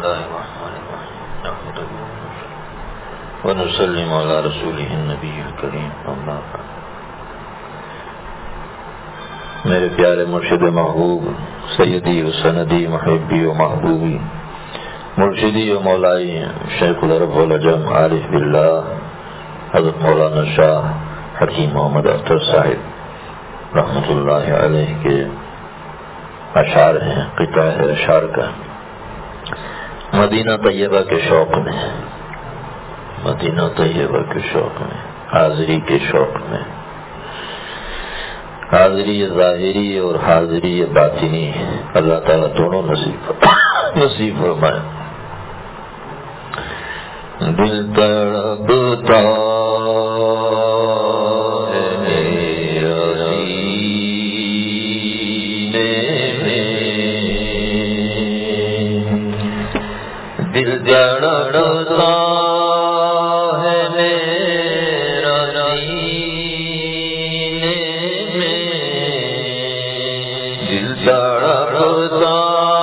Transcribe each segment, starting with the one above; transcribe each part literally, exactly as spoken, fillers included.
الله الرحمن الرحيم نحمده ونسلم على رسوله النبي الكريم اما بعد. میرے پیارے مرشد محبوب سیدی و سندی محبی و محبوبی مرشدی و مولائی شیخ العرب والعجم عارف باللہ حضرت مولانا شاہ حکیم محمد اختر صاحب رحمۃ اللہ علیہ کے اشعار ہیں. قطع ہے اشعار کا. مدینہ طیبہ کے شوق میں مدینہ طیبہ کے شوق میں حاضری کے شوق میں حاضری ظاہری اور حاضری باطنی اللہ تعالیٰ دونوں نصیب نصیب فرمائے. دل تڑپتا ہے میرا سینے میں، دل تڑپتا ہے میرا سینے میں، دل تڑپتا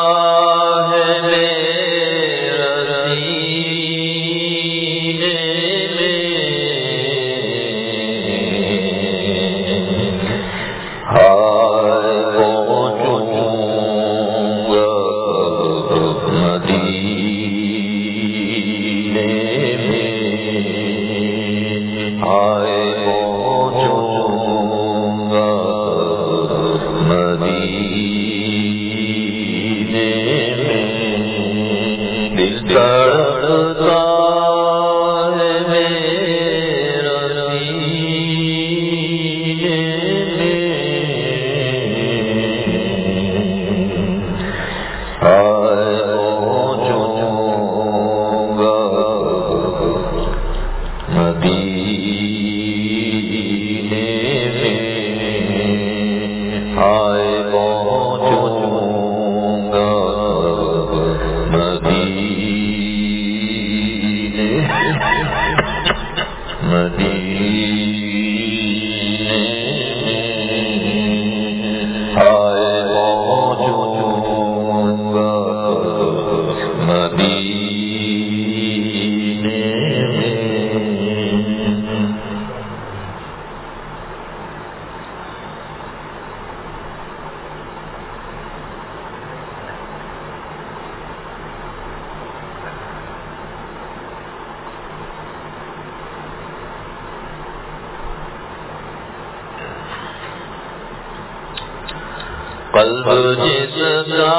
قلب جس کا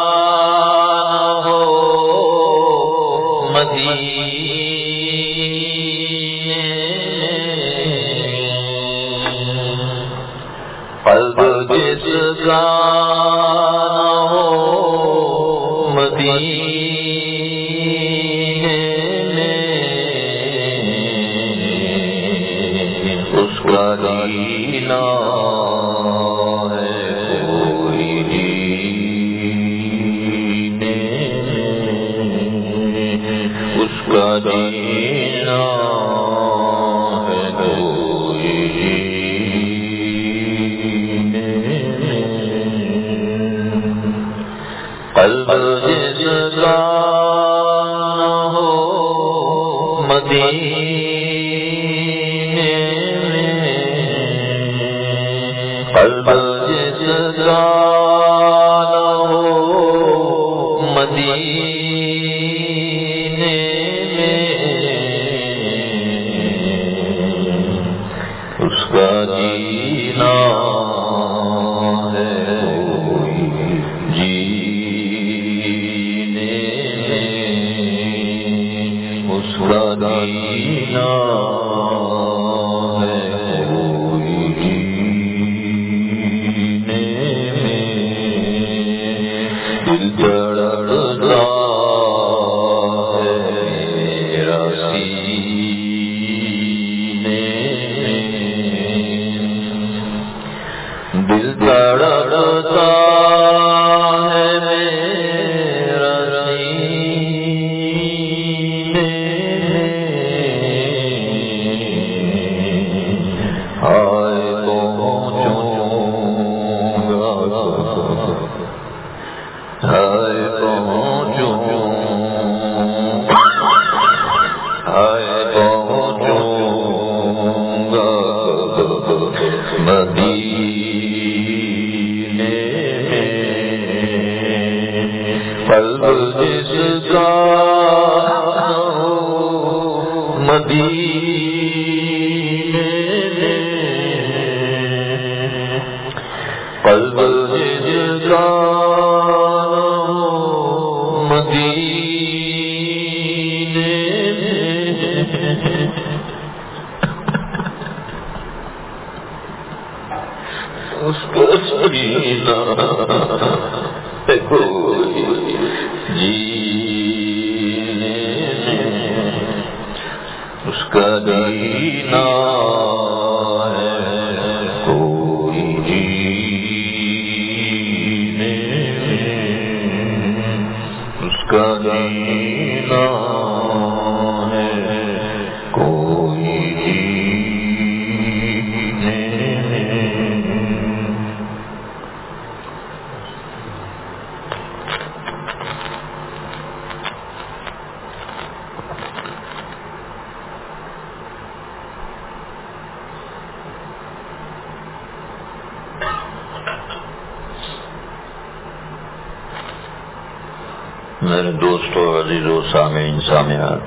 ہو مدینے، قلب جس کا ہو مدینے میں، اس کا جینا جینا ہے کوئی قلب جس کا ہو مدینے میں، قلب جس کا ہو مدینے جینا ہے جینے اس کا جینا ہے جینے میں، دل تڑپتا ہے میرا سینے، دل تڑپتا ہے میرا سینے، قلب جس کا مدینے قلب جس کا مدینے اس کا سینہ کوئی جینے اس کا جینا ہے کوئی جینے اس کا جینا ہے کوئی جینے میرے دوستو عزیزو سامعین سامعات،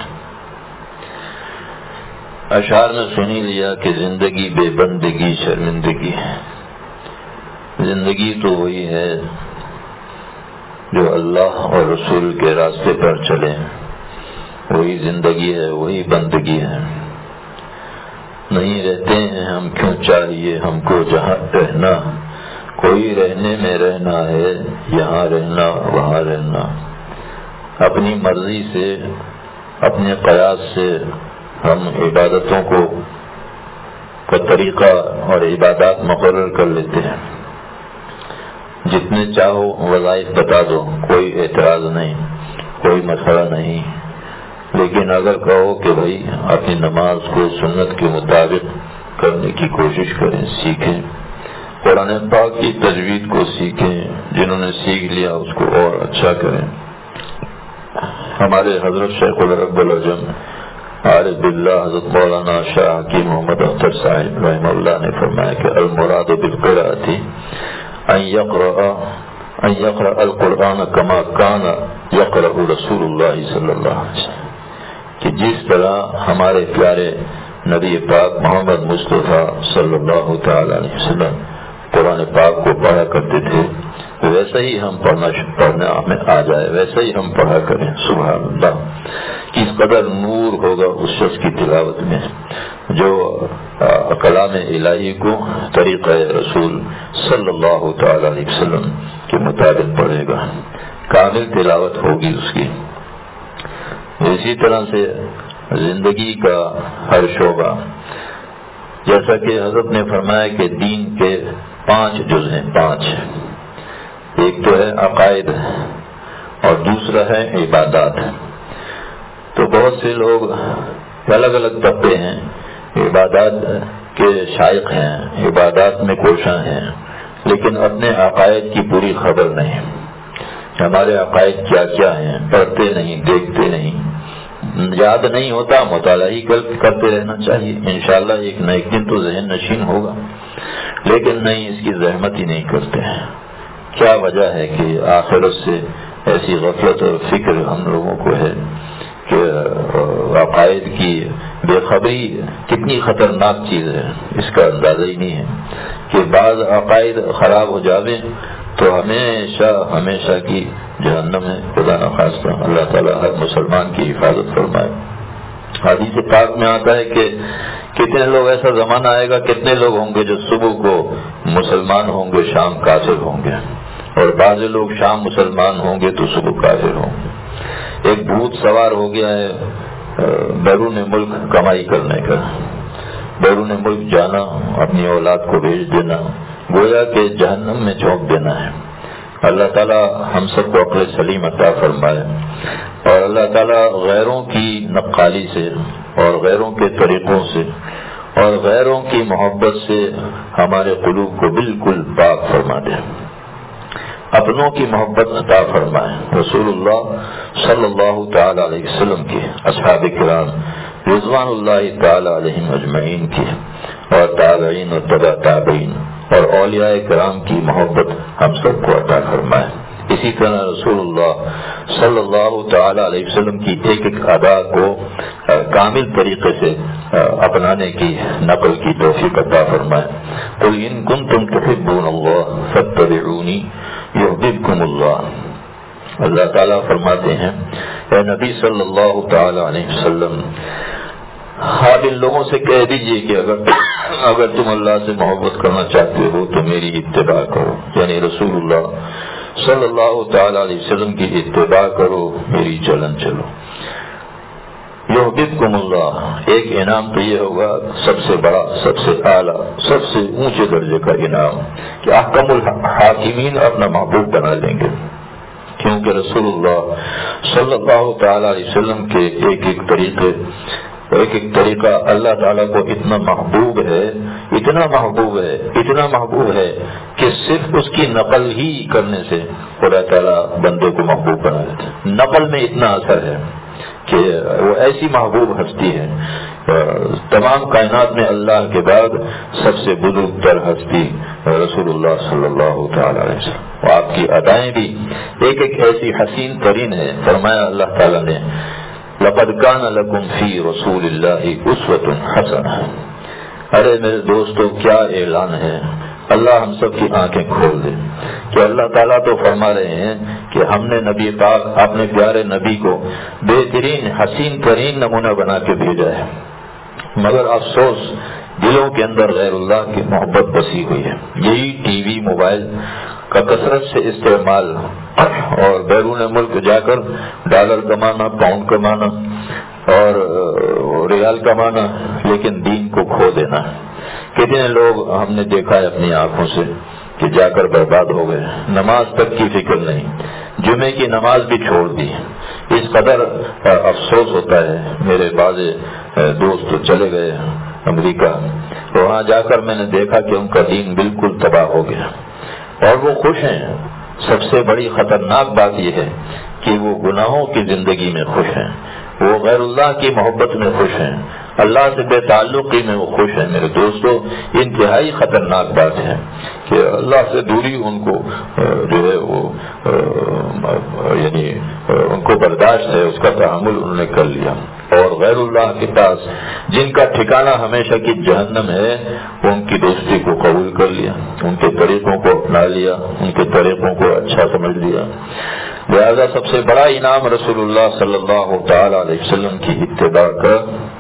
اشعار نے سنی لیا کہ زندگی بے بندگی شرمندگی ہے۔ زندگی تو وہی ہے جو اللہ اور رسول کے راستے پر چلے، وہی زندگی ہے، وہی بندگی ہے۔ نہیں رہتے ہیں ہم کیوں چاہیے ہم کو جہاں رہنا، کوئی رہنے میں رہنا ہے، یہاں رہنا وہاں رہنا۔ اپنی مرضی سے اپنے قیاس سے ہم عبادتوں کو کا طریقہ اور عبادات مقرر کر لیتے ہیں۔ جتنے چاہو وظائف بتا دو، کوئی اعتراض نہیں، کوئی مسئلہ نہیں، لیکن اگر کہو کہ بھائی اپنی نماز کو سنت کے مطابق کرنے کی کوشش کریں، سیکھیں، قرآن پاک کی تجوید کو سیکھیں، جنہوں نے سیکھ لیا اس کو اور اچھا کریں۔ ہمارے حضرت شیخ الرب العجم عارف باللہ حضرت مولانا شاہ حکیم محمد اختر صاحب رحمہ اللہ نے فرمایا کہ المراد بالقراءۃ ان یقرأ ان یقرأ القرآن کما کان یقرأ رسول اللہ صلی اللہ علیہ وسلم، کہ جس طرح ہمارے پیارے نبی پاک محمد مصطفیٰ صلی اللہ تعالی علیہ وسلم قرآن پاک کو پڑھا کرتے تھے، ویسا ہی ہم پڑھنا پڑھنے میں آ جائے، ویسا ہی ہم پڑھا کریں۔ سبحان اللہ، کس قدر نور ہوگا اس شخص کی تلاوت میں جو کلام الہی کو طریقہ رسول صلی اللہ تعالی علیہ وسلم کے مطابق پڑھے گا، کامل تلاوت ہوگی اس کی۔ اسی طرح سے زندگی کا ہر شعبہ، جیسا کہ حضرت نے فرمایا کہ دین کے پانچ جز ہیں، پانچ۔ ایک تو ہے عقائد اور دوسرا ہے عبادات۔ تو بہت سے لوگ الگ الگ طبقے ہیں، عبادات کے شائق ہیں، عبادات میں کوشاں ہیں، لیکن اپنے عقائد کی پوری خبر نہیں۔ ہمارے عقائد کیا کیا ہیں پڑھتے نہیں، دیکھتے نہیں، یاد نہیں ہوتا، مطالعہ ہی کرتے رہنا چاہیے، انشاءاللہ ایک نہ ایک دن تو ذہن نشین ہوگا، لیکن نہیں، اس کی زحمت ہی نہیں کرتے ہیں۔ کیا وجہ ہے کہ آخرت سے ایسی غفلت اور فکر ہم لوگوں کو ہے کہ عقائد کی بے خبری کتنی خطرناک چیز ہے، اس کا اندازہ ہی نہیں ہے کہ بعض عقائد خراب ہو جاویں تو ہمیشہ ہمیشہ کی جہنم ہے، خدا نخواستہ۔ اللہ تعالیٰ ہر مسلمان کی حفاظت فرمائے۔ حدیث پاک میں آتا ہے کہ کتنے لوگ، ایسا زمانہ آئے گا کتنے لوگ ہوں گے جو صبح کو مسلمان ہوں گے، شام کافر ہوں گے، اور بعض لوگ شام مسلمان ہوں گے تو صبح کافر ہوں گے۔ ایک بھوت سوار ہو گیا ہے بیرون ملک کمائی کرنے کا، بیرون ملک جانا، اپنی اولاد کو بھیج دینا، گویا کہ جہنم میں جھونک دینا ہے۔ اللہ تعالیٰ ہم سب کو عقل سلیم عطا فرمائے، اور اللہ تعالیٰ غیروں کی نقالی سے اور غیروں کے طریقوں سے اور غیروں کی محبت سے ہمارے قلوب کو بالکل پاک فرما دے، اپنوں کی محبت عطا فرمائے، رسول اللہ صلی اللہ تعالی علیہ وسلم کی، اصحاب کرام رضوان اللہ تعالی علیہم اجمعین کی، اور تابعین اور تبع تابعین اور اولیاء کرام کی محبت ہم سب کو عطا فرمائے۔ اسی طرح رسول اللہ صلی اللہ تعالی علیہ وسلم کی ایک ایک ادا کو کامل طریقے سے اپنانے کی نقل کی توفیق عطا فرمائے. قل ان کنتم تحبون اللہ فاتبعونی یحببکم اللہ. اللہ تعالیٰ فرماتے ہیں اے نبی صلی اللہ تعالی علیہ وسلم آپ ان لوگوں سے کہہ دیجئے کہ اگر اگر تم اللہ سے محبت کرنا چاہتے ہو تو میری اتباع کرو، یعنی رسول اللہ صلی اللہ تعالی علیہ وسلم کی اتباع کرو، میری چلن چلو. یحببکم اللہ، ایک انعام تو یہ ہوگا سب سے بڑا، سب سے اعلیٰ، سب سے اونچے درجے کا انعام کہ احکم الحاکمین اپنا محبوب بنا لیں گے، کیونکہ رسول اللہ صلی اللہ تعالی علیہ وسلم کے ایک ایک طریقے ایک ایک طریقہ اللہ تعالیٰ کو اتنا محبوب ہے، اتنا محبوب ہے، اتنا محبوب ہے کہ صرف اس کی نقل ہی کرنے سے خدا تعالیٰ بندے کو محبوب بنا دیتے ہیں. نقل میں اتنا اثر ہے کہ وہ ایسی محبوب ہستی ہے، تمام کائنات میں اللہ کے بعد سب سے بزرگ تر ہستی رسول اللہ صلی اللہ تعالی علیہ وسلم. آپ کی ادائیں بھی ایک ایک ایسی حسین ترین ہے. فرمایا اللہ تعالیٰ نے لقد کان لکم فی رسول اللہ اسوۃ حسنہ. ارے میرے دوستو کیا اعلان ہے، اللہ ہم سب کی آنکھیں کھول دے کہ اللہ تعالیٰ تو فرما رہے ہیں کہ ہم نے نبی پاک اپنے پیارے نبی کو بہترین حسین ترین نمونہ بنا کے بھیجا ہے، مگر افسوس دلوں کے اندر غیر اللہ کی محبت بسی ہوئی ہے. یہی ٹی وی موبائل کا کثرت سے استعمال اور بیرون ملک جا کر ڈالر کمانا، پاؤنڈ کمانا اور ریال کمانا، لیکن دین کو کھو دینا. کتنے لوگ ہم نے دیکھا ہے اپنی آنکھوں سے کہ جا کر برباد ہو گئے، نماز تک کی فکر نہیں، جمعے کی نماز بھی چھوڑ دی. اس قدر افسوس ہوتا ہے. میرے بعض دوست چلے گئے امریکہ، وہاں جا کر میں نے دیکھا کہ ان کا دین بالکل تباہ ہو گیا اور وہ خوش ہیں. سب سے بڑی خطرناک بات یہ ہے کہ وہ گناہوں کی زندگی میں خوش ہیں، وہ غیر اللہ کی محبت میں خوش ہیں، اللہ سے بے تعلقی میں وہ خوش ہیں. میرے دوستو انتہائی خطرناک بات ہے کہ اللہ سے دوری ان کو جو ہے وہ یعنی ان کو برداشت ہے، اس کا تحمل انہوں نے کر لیا، اور غیر اللہ کے پاس جن کا ٹھکانہ ہمیشہ کی جہنم ہے ان کی دوستی کو قبول کر لیا، ان کے طریقوں کو اپنا لیا، ان کے طریقوں کو اچھا سمجھ لیا. لہذا سب سے بڑا انعام رسول اللہ صلی اللہ تعالی علیہ وسلم کی اتباع کا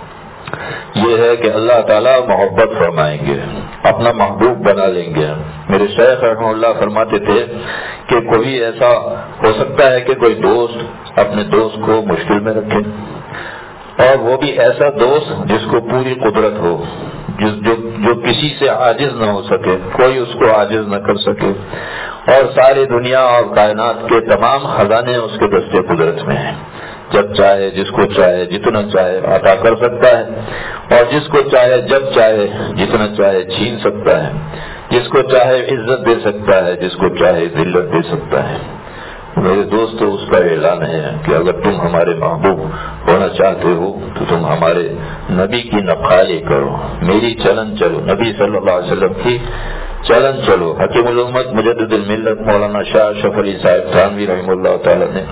یہ ہے کہ اللہ تعالیٰ محبت فرمائیں گے، اپنا محبوب بنا لیں گے. میرے شیخ رحمہ اللہ فرماتے تھے کہ کوئی ایسا ہو سکتا ہے کہ کوئی دوست اپنے دوست کو مشکل میں رکھے، اور وہ بھی ایسا دوست جس کو پوری قدرت ہو، جس جو جو کسی سے عاجز نہ ہو سکے، کوئی اس کو عاجز نہ کر سکے، اور ساری دنیا اور کائنات کے تمام خزانے اس کے دستے قدرت میں ہیں. جب چاہے جس کو چاہے جتنا چاہے عطا کر سکتا ہے، اور جس کو چاہے جب چاہے جتنا چاہے چھین سکتا ہے، جس کو چاہے عزت دے سکتا ہے، جس کو چاہے ذلت دے سکتا ہے. میرے دوستو اس کا اعلان ہے کہ اگر تم ہمارے محبوب ہونا چاہتے ہو تو تم ہمارے نبی کی نقالی کرو، میری چلن چلو، نبی صلی اللہ علیہ وسلم کی چلن چلو. حکیم الامت مجدد الملت مولانا شاہ اشرف علی صاحب تھانوی رحمہ اللہ تعالی نے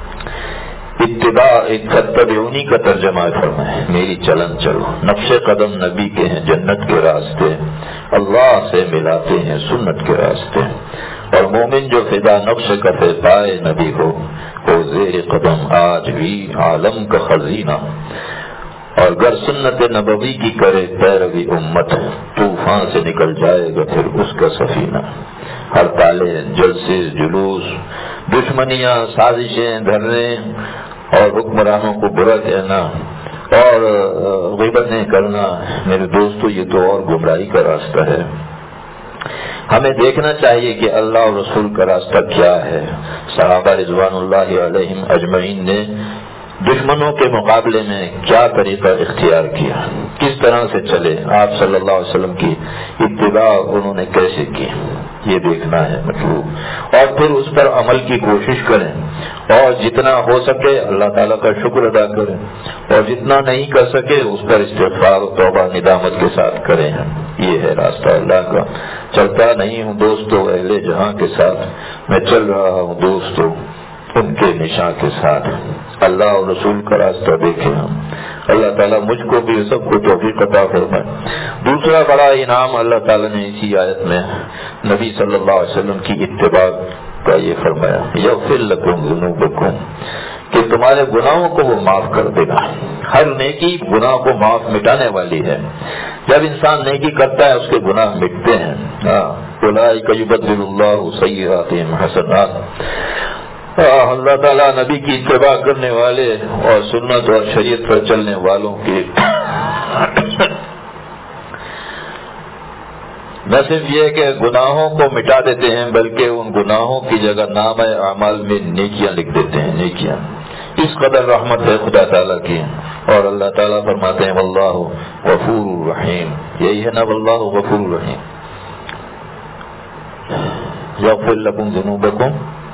اتباع اتبعونی کا ترجمہ فرمائے، میری چلن چلو. نقش قدم نبی کے ہیں جنت کے راستے، اللہ سے ملاتے ہیں سنت کے راستے، اور مومن جو فدا نقش کفے پائے نبی ہو وہ زیر قدم آج بھی عالم کا خزینہ. اور گر سنت نبوی کی کرے پیروی امت، طوفان سے نکل جائے گا پھر اس کا سفینہ. ہر تالے جلسے جلوس، دشمنیاں، سازشیں، دھرنے اور حکمرانوں کو برا کہنا اور غیبتیں کرنا، میرے دوستو یہ تو اور گمراہی کا راستہ ہے. ہمیں دیکھنا چاہیے کہ اللہ اور رسول کا راستہ کیا ہے. صحابہ رضوان اللہ علیہم اجمعین نے دشمنوں کے مقابلے میں کیا طریقہ اختیار کیا، کس طرح سے چلے، آپ صلی اللہ علیہ وسلم کی اتباع انہوں نے کیسے کی. یہ دیکھنا ہے مطلوب، اور پھر اس پر عمل کی کوشش کریں، اور جتنا ہو سکے اللہ تعالیٰ کا شکر ادا کریں، اور جتنا نہیں کر سکے اس پر استغفار و توبہ ندامت کے ساتھ کریں۔ یہ ہے راستہ اللہ کا۔ چلتا نہیں ہوں دوستو اہل جہاں کے ساتھ، میں چل رہا ہوں دوستو ان کے نشاں کے ساتھ۔ اللہ اور رسول کا راستہ دیکھیں ہم، اللہ تعالیٰ مجھ کو بھی سب کو توفیق عطا فرمائے۔ دوسرا بڑا انعام اللہ تعالیٰ نے اسی آیت میں نبی صلی اللہ علیہ وسلم کی اتباع کا یہ فرمایا، یغفر لکم ذنوبکم، کہ تمہارے گناہوں کو وہ معاف کر دے گا۔ ہر نیکی گناہ کو معاف مٹانے والی ہے۔ جب انسان نیکی کرتا ہے اس کے گناہ مٹتے ہیں۔ اولئک یبدل اللہ سیئاتہم حسنات۔ اللہ تعالیٰ نبی کی اتباع کرنے والے اور سنت اور شریعت پر چلنے والوں کی نہ صرف یہ کہ گناہوں کو مٹا دیتے ہیں بلکہ ان گناہوں کی جگہ نامہ اعمال میں نیکیاں لکھ دیتے ہیں، نیکیاں۔ اس قدر رحمت ہے خدا تعالیٰ کی، اور اللہ تعالیٰ فرماتے ہیں واللہ غفور رحیم، یہی ہے نا واللہ غفور رحیم۔ یغفر لکم ذنوبکم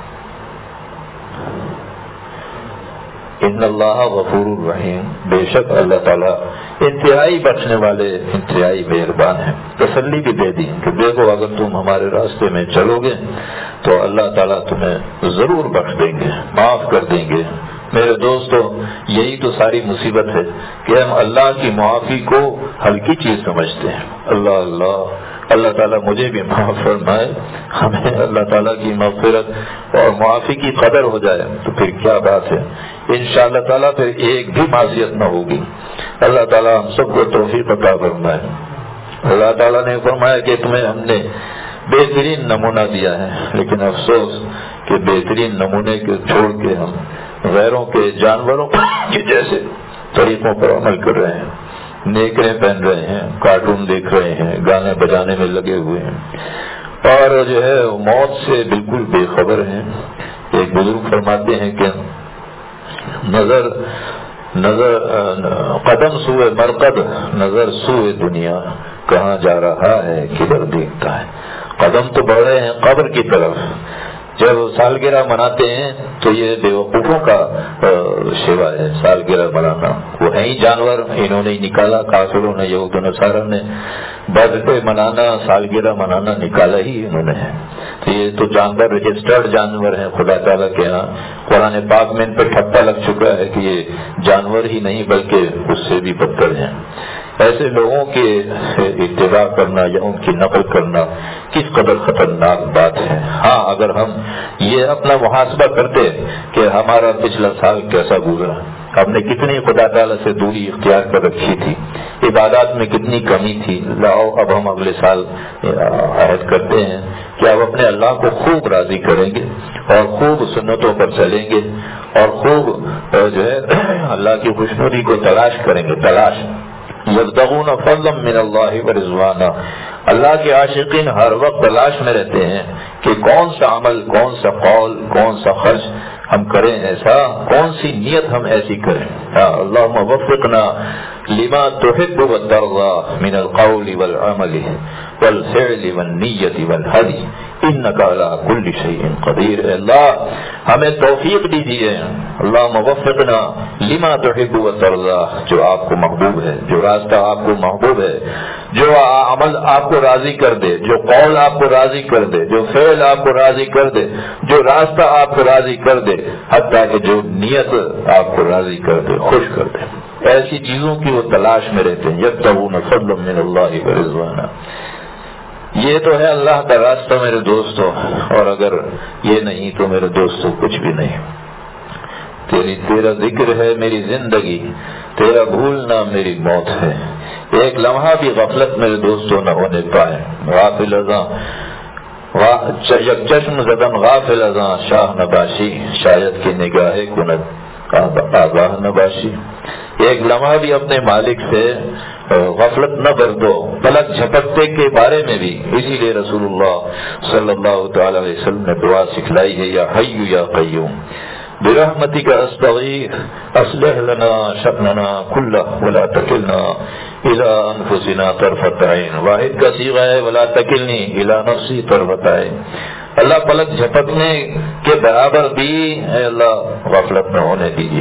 ان اللہ غفور الرحیم، بے شک اللہ تعالیٰ انتہائی بخشنے والے، انتہائی مہربان ہیں۔ تسلی بھی دے دی کہ دیکھو اگر تم ہمارے راستے میں چلو گے تو اللہ تعالیٰ تمہیں ضرور بخش دیں گے، معاف کر دیں گے۔ میرے دوستو یہی تو ساری مصیبت ہے کہ ہم اللہ کی معافی کو ہلکی چیز سمجھتے ہیں۔ اللہ اللہ اللہ تعالیٰ مجھے بھی معاف فرمائے، ہمیں اللہ تعالیٰ کی مغفرت اور معافی کی قدر ہو جائے تو پھر کیا بات ہے، انشاءاللہ تعالیٰ پھر ایک بھی معصیت نہ ہوگی۔ اللہ تعالیٰ ہم سب کو توفیق عطا فرمائے۔ اللہ تعالیٰ نے فرمایا کہ تمہیں ہم نے بہترین نمونہ دیا ہے، لیکن افسوس کہ بہترین نمونے کو چھوڑ کے ہم غیروں کے جانوروں کے جیسے طریقوں پر عمل کر رہے ہیں، نیکریں پہن رہے ہیں، کارٹون دیکھ رہے ہیں، گانے بجانے میں لگے ہوئے ہیں، اور جو ہے موت سے بالکل بے خبر ہیں۔ ایک بزرگ فرماتے ہیں کہ نظر نظر قدم سوئے مرقد، نظر سوئے دنیا، کہاں جا رہا ہے کدھر دیکھتا ہے۔ قدم تو بڑھ رہے ہیں قبر کی طرف۔ جب سالگرہ مناتے ہیں تو یہ بیوقوفوں کا شیوا ہے، سالگرہ منانا۔ وہ ہیں ہی جانور، انہوں نے نکالا، کافروں نے، یہود و نصارہ نے برتھ ڈے منانا، سالگرہ منانا نکالا ہی انہوں نے ہے۔ تو یہ تو جانور رجسٹرڈ جانور ہیں خدا تعالیٰ کے ہاں۔ قرآن پاک میں ان پہ ٹھپا لگ چکا ہے کہ یہ جانور ہی نہیں بلکہ اس سے بھی بدتر ہیں۔ ایسے لوگوں کے اتباع کرنا یا ان کی نقل کرنا کس قدر خطرناک بات ہے۔ ہاں اگر ہم یہ اپنا محاسبہ کرتے کہ ہمارا پچھلا سال کیسا گزرا، ہم نے کتنی خدا تعالیٰ سے دوری اختیار کر رکھی تھی، عبادات میں کتنی کمی تھی، لاؤ اب ہم اگلے سال عہد کرتے ہیں کہ اب اپنے اللہ کو خوب راضی کریں گے اور خوب سنتوں پر چلیں گے اور خوب جو ہے اللہ کی خوشنودی کو تلاش کریں گے۔ تلاش یبتغون فضلا من اللہ ورضوانا، اللہ کے عاشقین ہر وقت تلاش میں رہتے ہیں کہ کون سا عمل، کون سا قول، کون سا خرچ ہم کریں ایسا، کون سی نیت ہم ایسی کریں۔ اللہم وفقنا لما تحب وترضى من القول والعمل والفعل والنیت والہدی انک علی کل شیء قدیر۔ اللہ ہمیں توفیق دیجیے، اللہم وفقنا لما تحب وترضى، جو آپ کو محبوب ہے، جو راستہ آپ کو محبوب ہے، جو عمل آپ کو راضی کر دے، جو قول آپ کو راضی کر دے، جو فعل آپ کو راضی کر دے، جو راستہ آپ کو راضی کر دے، حتیٰ کہ جو نیت آپ کو راضی کر دے، خوش کر دے۔ ایسی چیزوں کی وہ تلاش میں رہتے ہیں۔ یبتغون فضلا من اللہ ورضوانا، یہ تو ہے اللہ کا راستہ میرے دوستوں، اور اگر یہ نہیں تو میرے دوستوں کچھ بھی نہیں۔ تیری تیرا ذکر ہے میری زندگی، تیرا بھولنا میری موت ہے۔ ایک لمحہ بھی غفلت میرے دوستوں نہ ہونے پائے۔ غافل ازاں یک چشم زدم غافل ازاں شاہ نباشی، شاید کی نگاہ کند آگاہ نباشی۔ ایک لمحہ بھی اپنے مالک سے غفلت نہ برتو، پلک جھپکتے کے بارے میں بھی۔ اسی لیے رسول اللہ صلی اللہ تعالی علیہ وسلم نے دعا سکھلائی ہے، یا حی یا قیوم، برحمتک استغیث اصلح لنا شأننا کلہ ولا تکلنا الی انفسنا طرفۃ عین. واحد کا صیغہ ہے ولا تکلنی الی نفسی طرفۃ عین. اللہ پلک جھپکنے کے برابر بھی اے اللہ غفلت نہ ہونے دیجیے.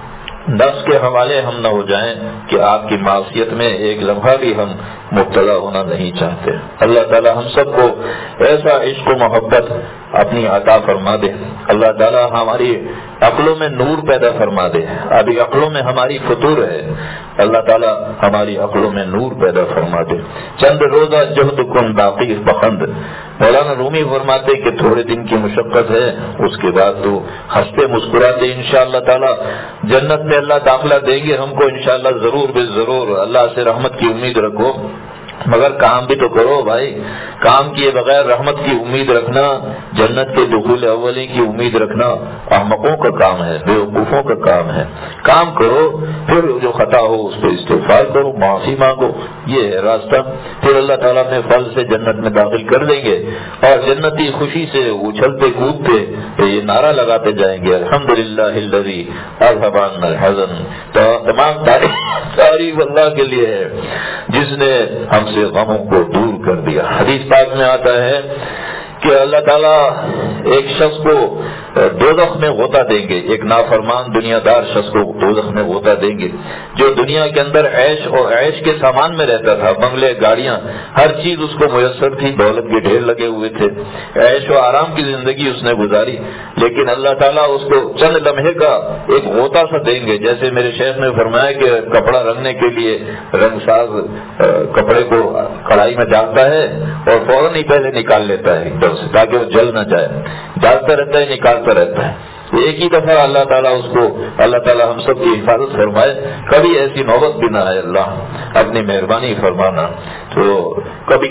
نفس کے حوالے ہم نہ ہو جائیں کہ آپ کی معصیت میں ایک لمحہ بھی ہم مبتلا ہونا نہیں چاہتے. اللہ تعالی ہم سب کو ایسا عشق و محبت اپنی عطا فرما دے. اللہ تعالی ہماری عقلوں میں نور پیدا فرما دے. ابھی عقلوں میں ہماری فطور ہے, اللہ تعالی ہماری عقلوں میں نور پیدا فرما دے. چند روزہ جہد کن باقی بخند. مولانا رومی فرماتے کہ تھوڑے دن کی مشقت ہے, اس کے بعد تو ہنستے مسکراتے انشاءاللہ تعالی جنت میں اللہ داخلہ دیں گے ہم کو انشاءاللہ ضرور بے ضرور. اللہ سے رحمت کی امید رکھو, مگر کام بھی تو کرو بھائی. کام کیے بغیر رحمت کی امید رکھنا, جنت کے دخول اولی کی امید رکھنا احمقوں کا کام ہے, بیوقوفوں کا کام ہے. کام کرو, پھر جو خطا ہو اس پہ استغفار کرو, معافی مانگو, یہ ہے راستہ. پھر اللہ تعالیٰ میں فضل سے جنت میں داخل کر دیں گے اور جنتی خوشی سے اچھلتے کودتے یہ نعرہ لگاتے جائیں گے الحمدللہ الذی اذھب عنا الحزن. تو تمام تعریف اللہ کے لیے ہے جس نے ہم سے غموں کو دور کر دیا. حدیث پاک میں آتا ہے کہ اللہ تعالیٰ ایک شخص کو دوزخ میں غوطہ دیں گے, ایک نافرمان دنیا دار شخص کو دوزخ میں غوطہ دیں گے جو دنیا کے اندر عیش اور عیش کے سامان میں رہتا تھا, بنگلے, گاڑیاں, ہر چیز اس کو میسر تھی, دولت کے ڈھیر لگے ہوئے تھے, عیش و آرام کی زندگی اس نے گزاری. لیکن اللہ تعالیٰ اس کو چند لمحے کا ایک غوطہ سا دیں گے, جیسے میرے شیخ نے فرمایا کہ کپڑا رنگنے کے لیے رنگ ساز کپڑے کو کڑھائی میں ڈالتا ہے اور فوراً ہی پہلے نکال لیتا ہے ایک سے تاکہ وہ جل نہ جائے, ڈالتا رہتا ہے نکالتا رہتا ہے. ایک ہی دفعہ اللہ تعالیٰ اس کو, اللہ تعالیٰ ہم سب کی حفاظت فرمائے, کبھی ایسی نوبت بھی نہ آئے. اللہ اپنی مہربانی فرمانا. تو کبھی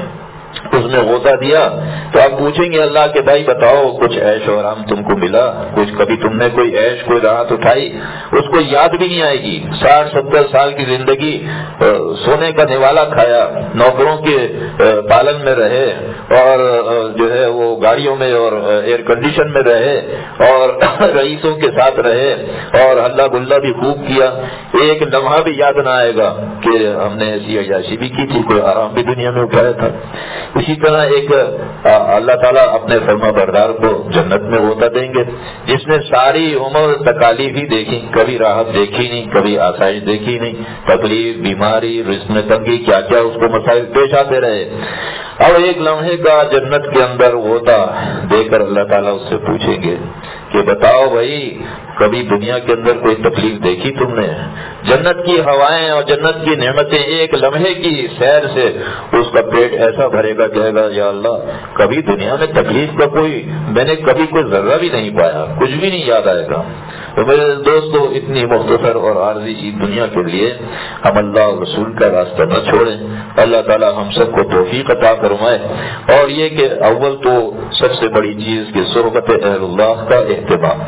اس نے غوطہ دیا تو آپ پوچھیں گے اللہ کے بھائی بتاؤ کچھ عیش و آرام تم کو ملا, کچھ کبھی تم نے کوئی عیش کوئی راحت اٹھائی؟ اس کو یاد بھی نہیں آئے گی. ساٹھ ستر سال کی زندگی سونے کا نوالا کھایا, نوکروں کے پالن میں رہے اور جو ہے وہ گاڑیوں میں اور ایئر کنڈیشن میں رہے اور رئیسوں کے ساتھ رہے اور ہلا گلا بھی خوب کیا. ایک لمحہ بھی یاد نہ آئے گا کہ ہم نے ایسی عیاشی بھی کی تھی, کوئی آرام بھی دنیا میں اٹھایا تھا. اسی طرح ایک اللہ تعالیٰ اپنے فرما بردار کو جنت میں غوطہ دیں گے جس نے ساری عمر تکالیف ہی دیکھی, کبھی راحت دیکھی نہیں, کبھی آسائش دیکھی نہیں, تکلیف, بیماری, رزق میں تنگی, کیا کیا اس کو مسائل پیش آتے رہے. اور ایک لمحے کا جنت کے اندر غوطہ دے کر اللہ تعالیٰ اس سے پوچھیں گے کہ بتاؤ بھائی کبھی دنیا کے اندر کوئی تکلیف دیکھی تم نے؟ جنت کی ہوائیں اور جنت کی نعمتیں ایک لمحے کی سیر سے اس کا پیٹ ایسا بھرے گا, کہے گا یا اللہ کبھی دنیا میں تکلیف کا کوئی میں نے کبھی کوئی ذرہ بھی نہیں پایا, کچھ بھی نہیں یاد آئے گا. تو میرے دوستو اتنی مختصر اور عارضی چیز دنیا کے لیے ہم اللہ اور رسول کا راستہ نہ چھوڑیں. اللہ تعالی ہم سب کو توفیق عطا فرمائے. اور یہ کہ اول تو سب سے بڑی چیز کہ صحبت اہل اللہ کا اہتمام,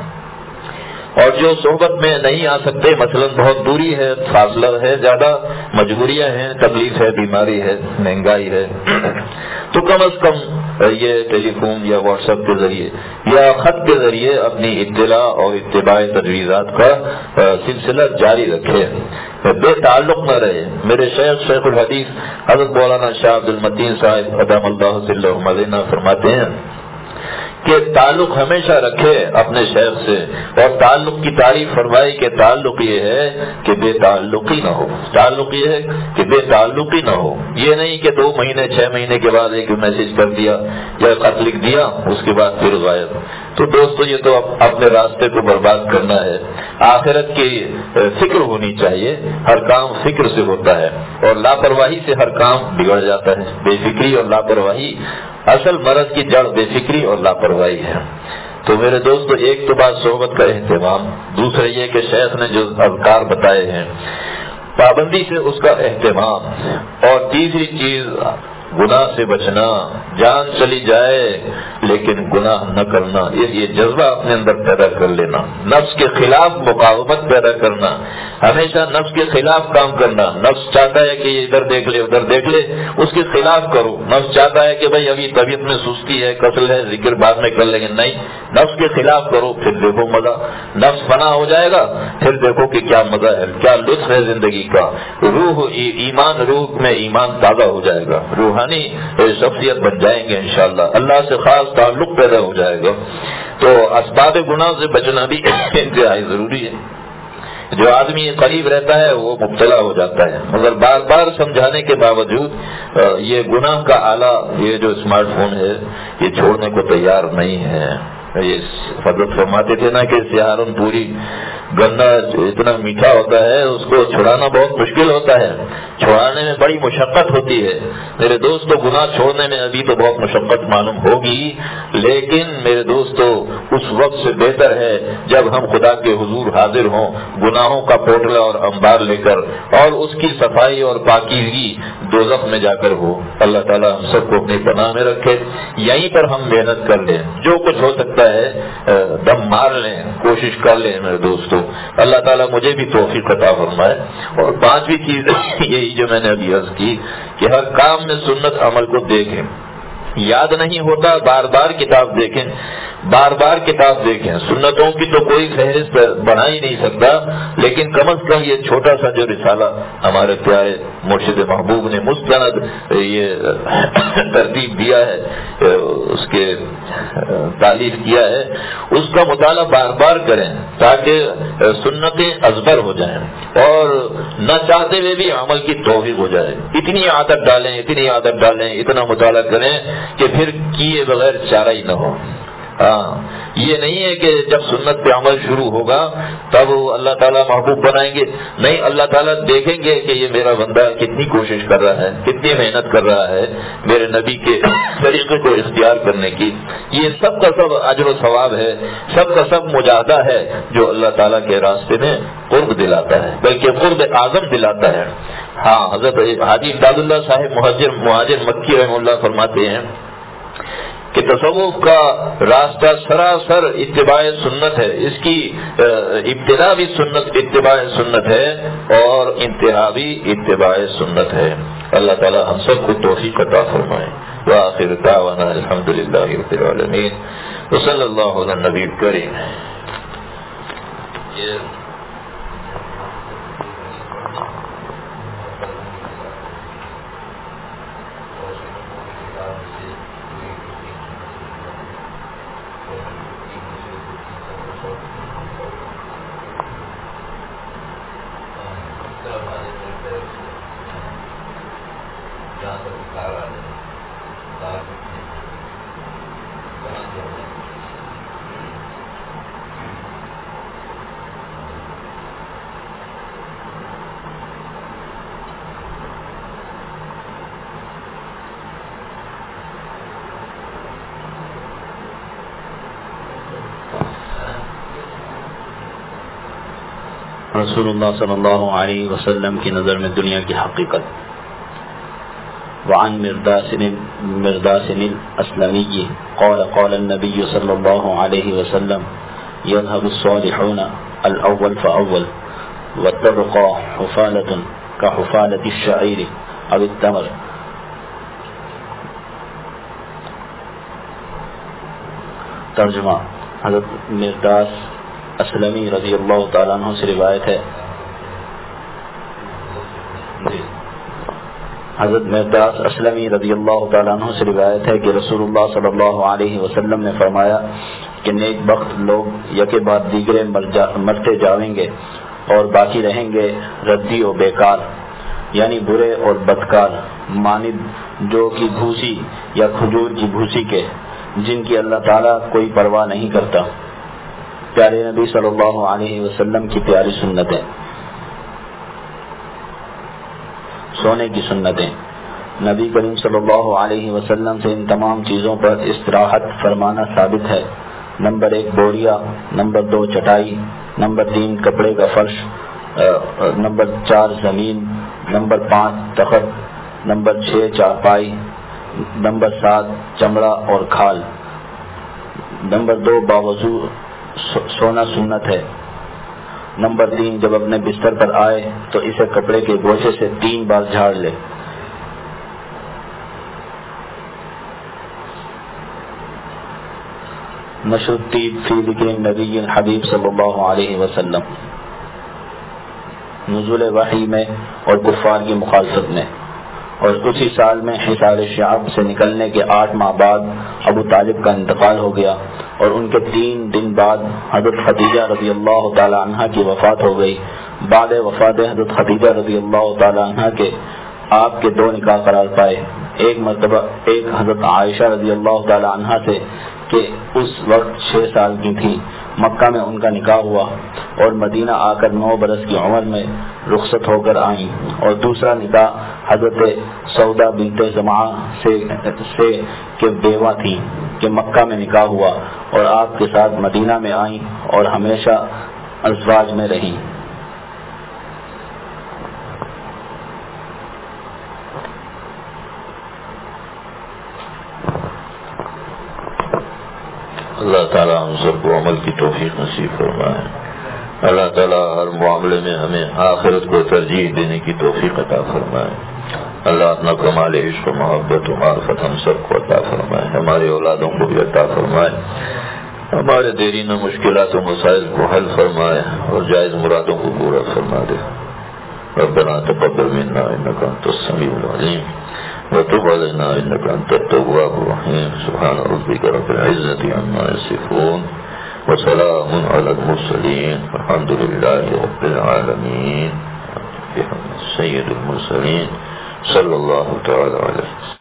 اور جو صحبت میں نہیں آ سکتے مثلا بہت دوری ہے, فاصلہ ہے, زیادہ مجبوریاں ہیں, تکلیف ہے, بیماری ہے, مہنگائی ہے, تو کم از کم یہ ٹیلی فون یا واٹس ایپ کے ذریعے یا خط کے ذریعے اپنی اطلاع اور اتباع تجویزات کا سلسلہ جاری رکھے, بے تعلق نہ رہے. میرے شیخ شیخ الحدیث حضرت مولانا شاہ عبد المتین صاحب ادام اللہ صلی اللہ علیہ فرماتے ہیں کہ تعلق ہمیشہ رکھے اپنے شیخ سے, اور تعلق کی تعریف فرمائی کہ تعلق یہ ہے کہ بے تعلقی نہ ہو. تعلق یہ ہے کہ بے تعلقی نہ ہو, یہ نہیں کہ دو مہینے چھ مہینے کے بعد ایک میسج کر دیا یا خط لکھ دیا اس کے بعد پھر غائب. تو دوستو یہ تو اپنے راستے کو برباد کرنا ہے. آخرت کی فکر ہونی چاہیے, ہر کام فکر سے ہوتا ہے اور لاپرواہی سے ہر کام بگڑ جاتا ہے. بے فکری اور لاپرواہی, اصل مرض کی جڑ بے فکری اور لاپرواہی ہے. تو میرے دوستو ایک تو بات صحبت کا اہتمام, دوسرا یہ کہ شیخ نے جو اذکار بتائے ہیں پابندی سے اس کا اہتمام, اور تیسری چیز گناہ سے بچنا، جان چلی جائے لیکن گناہ نہ کرنا، یہ جذبہ اپنے اندر پیدا کر لینا، نفس کے خلاف مقاومت پیدا کرنا، ہمیشہ نفس کے خلاف کام کرنا۔ نفس چاہتا ہے کہ یہ ادھر دیکھ لے ادھر دیکھ لے، اس کے خلاف کرو۔ نفس چاہتا ہے کہ بھائی ابھی طبیعت میں سستی ہے، کسل ہے، ذکر بعد میں کر لیں گے، نہیں، نفس کے خلاف کرو، پھر دیکھو مزہ، نفس فنا ہو جائے گا، پھر دیکھو کہ کیا مزہ ہے، کیا لطف ہے زندگی کا۔ روح ایمان، روح میں ایمان تازہ ہو جائے گا، روحانی شخصیت بن جائیں گے انشاءاللہ، اللہ سے خاص تعلق پیدا ہو جائے گا۔ تو اسباب گناہ سے بچنا بھی انتہائی ضروری ہے۔ جو آدمی قریب رہتا ہے وہ مبتلا ہو جاتا ہے، مگر بار بار سمجھانے کے باوجود یہ گناہ کا آلہ، یہ جو اسمارٹ فون ہے، یہ چھوڑنے کو تیار نہیں ہے۔ یہ حضرت فرماتے تھے نا کہ سہارن پوری گندا اتنا میٹھا ہوتا ہے، اس کو چھڑانا بہت مشکل ہوتا ہے، چھڑانے میں بڑی مشقت ہوتی ہے۔ میرے دوستو، گناہ چھوڑنے میں ابھی تو بہت مشقت معلوم ہوگی، لیکن میرے دوستو اس وقت سے بہتر ہے جب ہم خدا کے حضور حاضر ہوں گناہوں کا پوٹلا اور انبار لے کر، اور اس کی صفائی اور پاکیزگی دوزخ میں جا کر ہو۔ اللہ تعالیٰ ہم سب کو اپنی پناہ میں رکھے، یہیں پر ہم محنت کر لیں، جو کچھ ہو سکتا ہے دم مار لیں، کوشش کر لیں میرے دوستو، اللہ تعالیٰ مجھے بھی توفیق عطا فرمائے۔ اور پانچویں چیز یہی جو میں نے ابھی عرض کی کہ ہر کام میں سنت عمل کو دیکھیں، یاد نہیں ہوتا بار بار کتاب دیکھیں، بار بار کتاب دیکھیں۔ سنتوں کی تو کوئی فہرست بنا ہی نہیں سکتا، لیکن کم از کم یہ چھوٹا سا جو رسالہ ہمارے پیارے مرشد محبوب نے مستند یہ ترتیب دیا ہے، اس کے تعلیف کیا ہے، اس کا مطالعہ بار بار کریں تاکہ سنتیں ازبر ہو جائیں اور نہ چاہتے ہوئے بھی عمل کی توفیق ہو جائے۔ اتنی عادت ڈالیں، اتنی عادت ڈالیں، اتنا مطالعہ کریں کہ پھر کیے بغیر چارہ ہی نہ ہو۔ ہاں، یہ نہیں ہے کہ جب سنت پہ عمل شروع ہوگا تب اللہ تعالیٰ محبوب بنائیں گے، نہیں، اللہ تعالیٰ دیکھیں گے کہ یہ میرا بندہ کتنی کوشش کر رہا ہے، کتنی محنت کر رہا ہے میرے نبی کے طریقے کو اختیار کرنے کی۔ یہ سب کا سب اجر و ثواب ہے، سب کا سب مجاہدہ ہے جو اللہ تعالیٰ کے راستے میں قرب دلاتا ہے، بلکہ قرب اعظم دلاتا ہے۔ ہاں، حضرت حاجی امداد اللہ صاحب مہاجر مہاجر مکی رحمہ اللہ فرماتے ہیں کہ تصوف کا راستہ سراسر اتباع سنت ہے، اس کی ابتدا بھی سنت اتباع سنت ہے اور انتہا بھی اتباع سنت ہے۔ اللہ تعالی ہم سب کو توفیق عطا فرمائے۔ وآخر دعوانا الحمدللہ رب العالمین وصلی اللہ علی النبی الکریم۔ رسول اللہ صلی اللہ علیہ وسلم کی نظر میں دنیا کی حقیقت۔ وعن مرداس مرداس الاسلمی قال قال النبی صلی اللہ علیہ وسلم يذهب الصالحون الاول فاول وتبقى حفالة كحفالة الشعير او التمر۔ ترجمہ، حضرت مرداس اسلمی رضی اللہ تعالیٰ عنہ سے روایت ہے، حضرت مرداس اسلمی رضی اللہ تعالیٰ عنہ سے روایت ہے کہ رسول اللہ صلی اللہ علیہ وسلم نے فرمایا کہ نیک بخت لوگ یکے بعد دیگرے مر جا مرتے جاویں گے اور باقی رہیں گے ردی و بیکار، یعنی برے اور بدکار، مانند جو کی بھوسی یا کھجور کی بھوسی کے، جن کی اللہ تعالیٰ کوئی پرواہ نہیں کرتا۔ پیارے نبی صلی اللہ علیہ وسلم کی پیاری سنتیں۔ سونے کی سنتیں، نبی کریم صلی اللہ علیہ وسلم سے ان تمام چیزوں پر استراحت فرمانا ثابت ہے۔ نمبر ایک بوریا، نمبر دو چٹائی، نمبر تین کپڑے کا فرش، نمبر چار زمین، نمبر پانچ تخت، نمبر چھ چارپائی، نمبر سات چمڑا اور کھال. نمبر دو باوضو سونا سنت ہے. نمبر تین جب اپنے بستر پر آئے تو اسے کپڑے کے گوشے سے تین بار جھاڑ لے. نشر الطیب فی ذکر نبی حبیب صلی اللہ علیہ وسلم. نزول وحی میں اور کفار کی مخالفت میں. اور اسی سال میں حصار شعب سے نکلنے کے آٹھ ماہ بعد ابو طالب کا انتقال ہو گیا اور ان کے تین دن بعد حضرت خدیجہ رضی اللہ تعالی عنہ کی وفات ہو گئی. بعد وفات حضرت خدیجہ رضی اللہ تعالی عنہ کے آپ کے دو نکاح قرار پائے. ایک مرتبہ ایک حضرت عائشہ رضی اللہ تعالی عنہ سے کہ اس وقت چھ سال کی تھی, مکہ میں ان کا نکاح ہوا اور مدینہ آ کر نو برس کی عمر میں رخصت ہو کر آئیں. اور دوسرا نکاح حضرت سودا بنت زمعہ سے, سے کہ بیوہ تھیں کہ مکہ میں نکاح ہوا اور آپ کے ساتھ مدینہ میں آئیں اور ہمیشہ ازواج میں رہیں. اللہ تعالیٰ ہم سب کو عمل کی توفیق نصیب فرمائے. اللہ تعالیٰ ہر معاملے میں ہمیں آخرت کو ترجیح دینے کی توفیق عطا فرمائے. اللہ اپنا کمال عشق و محبت و معرفت ہم سب کو عطا فرمائے. ہماری اولادوں کو بھی عطا فرمائے. ہمارے دیرینہ مشکلات و مسائل کو حل فرمائے اور جائز مرادوں کو پورا فرما دے. ربنا تقبل منا انك انت السميع العليم وتب علينا انك انت التواب الرحيم. سبحان ربك رب العزة عما يصفون وسلام على المرسلين والحمد لله رب العالمين. سيد المرسلين صلى الله تعالى عليه وسلم.